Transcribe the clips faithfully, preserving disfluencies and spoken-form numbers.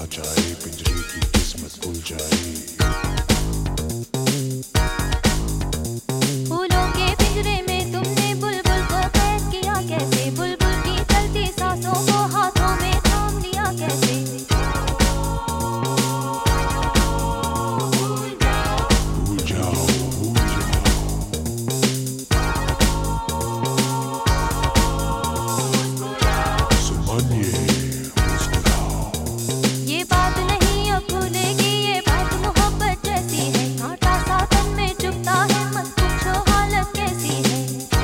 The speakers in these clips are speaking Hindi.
जाए, पिंजरे की किस्मत खुल जाए। फूलों के पिंजरे में तुमने बुलबुल को कैद किया कैसे, बुलबुल की चलती सांसों को हाथों में थाम लिया कैसे। भूल जाओ, भूल जाओ, सुमानिए मुस्कुराओ। ये बात नहीं अब भूलेगी, ये बात मोहब्बत जैसी है, कांटा सा तन में चुभता है, मत पूछो हालत कैसी है।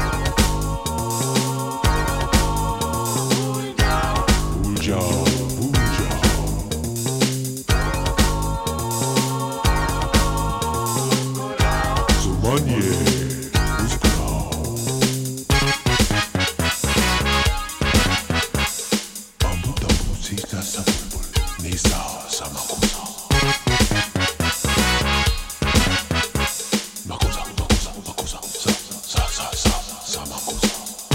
भूल जाओ, भूल जाओ, सुमानिए मुस्कुराओ। Bambu tambu sita sa bulbul, nisa sa makusa. Makusa, makusa, makusa, sa sa sa sa sa makusa.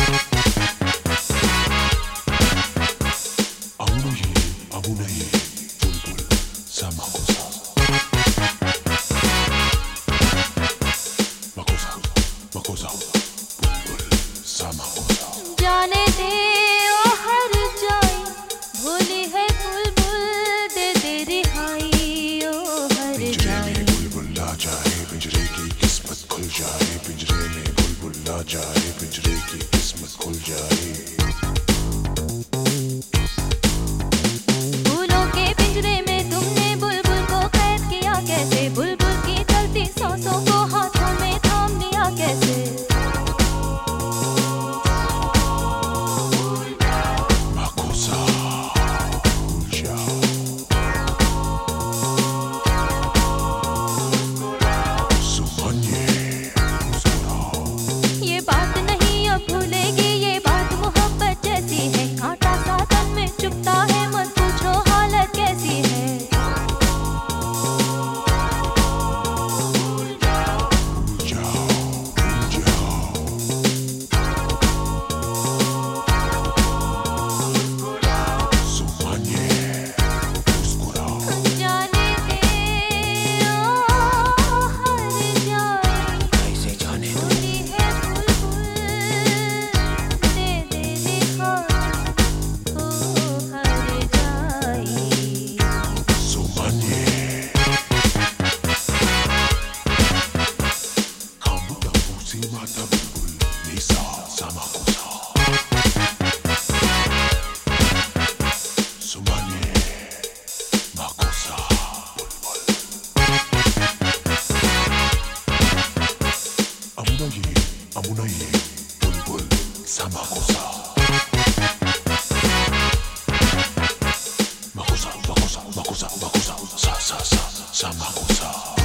Amu ye, amu na ye, bulbul sa makusa. Makusa, makusa, bulbul sa makusa. जाने दे ओ हर जाई, भोली है बुलबुल, दे दे रिहाई ओ हर पिंजरे जाई। में बुलबुल आ जाए, पिंजरे की किस्मत खुल जाए। पिंजरे में बुलबुल आ जाए, पिंजरे की किस्मत खुल जाए। फूलों के पिंजरे में तुमने बुलबुल को कैद किया कैसे, बुलबुल की चलती सांसों को हाथों में थाम लिया कैसे। Makusa, भूल जाओ, सुमानिए मुस्कुराओ। ये बात नहीं अब भूलेगी, ये बात मोहब्बत जैसी है, कांटा सा तन में चुभता है, मत पूछो हालत कैसी है। भूल जाओ, भूल जाओ, सुमानिए मुस्कुराओ। जाने दे ओ हर जाई, कैसे जाने दो, भोली है बुलबुल, दे दे रिहाई ओ हर जाई। सुमानिए। Bambu tambu sima ta bulbul, nisa sa makusa. Sumanie, makusa, bulbul. Amuna ye, amuna ye, bulbul sa makusa. Makusa, makusa, makusa, makusa, sa sa sa sa makusa.